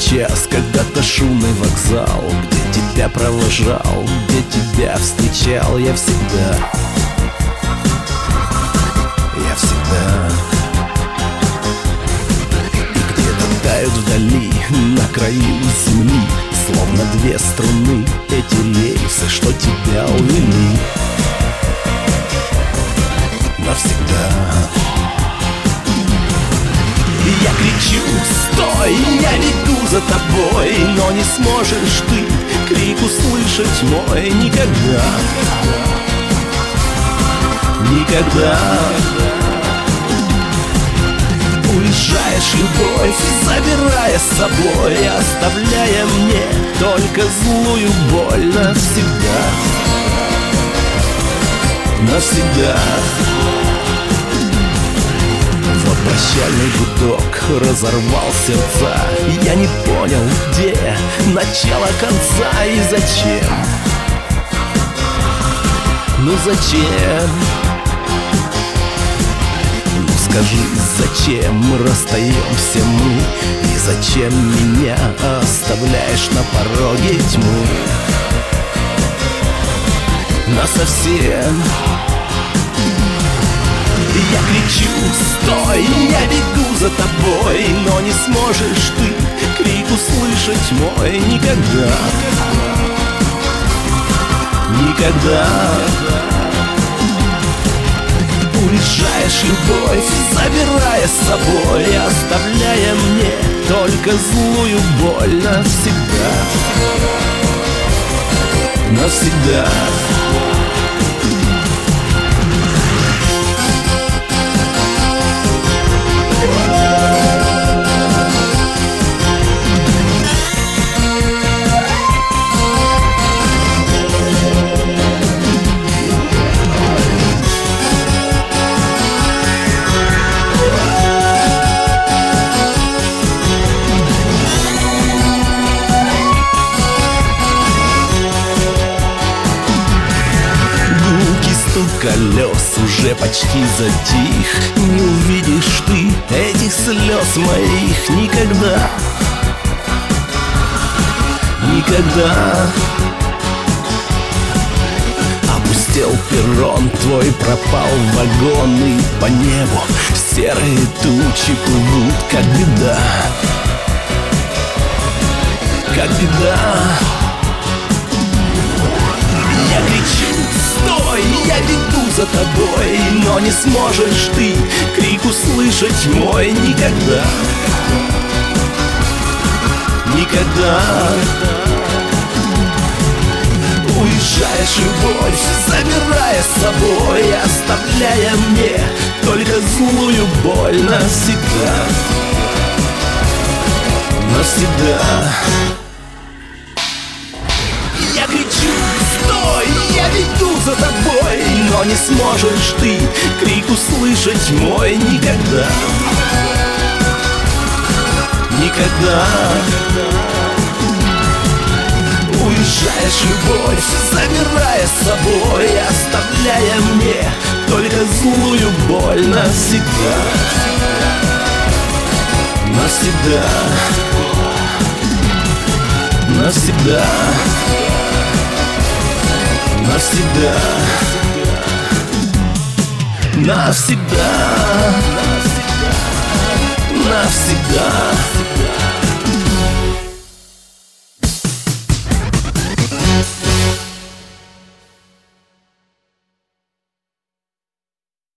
сейчас, когда-то шумный вокзал, где тебя провожал, где тебя встречал. Я всегда и где-то тают вдали, на краю земли, словно две струны, эти рельсы, что тебя увели навсегда. Я кричу: стой, я веду за тобой, но не сможешь ты крик услышать мой никогда. Никогда. Уезжаешь, любовь, забирая с собой, оставляя мне только злую боль навсегда. Навсегда. Вот прощальный гудок разорвал сердца, и я не понял, где начало конца и зачем. Ну зачем? Ну скажи, зачем расстаемся мы? И зачем меня оставляешь на пороге тьмы? Насовсем. Я кричу: стой, я веду за тобой, но не сможешь ты крик услышать мой никогда. Никогда. Уезжаешь, любовь, забирая с собой, оставляя мне только злую боль навсегда. Навсегда. Колес уже почти затих. Не увидишь ты этих слез моих никогда. Никогда. Опустел перрон, твой пропал вагон, и по небу серые тучи плывут, как беда. Как беда. Я кричу: стой, я веду за тобой, но не сможешь ты крик услышать мой никогда. Никогда. Уезжаешь, любовь, забирая с собой, оставляя мне только злую боль навсегда. Навсегда. Я кричу: стой, я веду за тобой, но не сможешь ты крик услышать мой никогда. Никогда. Уезжаешь, любовь, забирая с собой, оставляя мне только злую боль навсегда. Навсегда. Навсегда. Навсегда. Навсегда. Навсегда.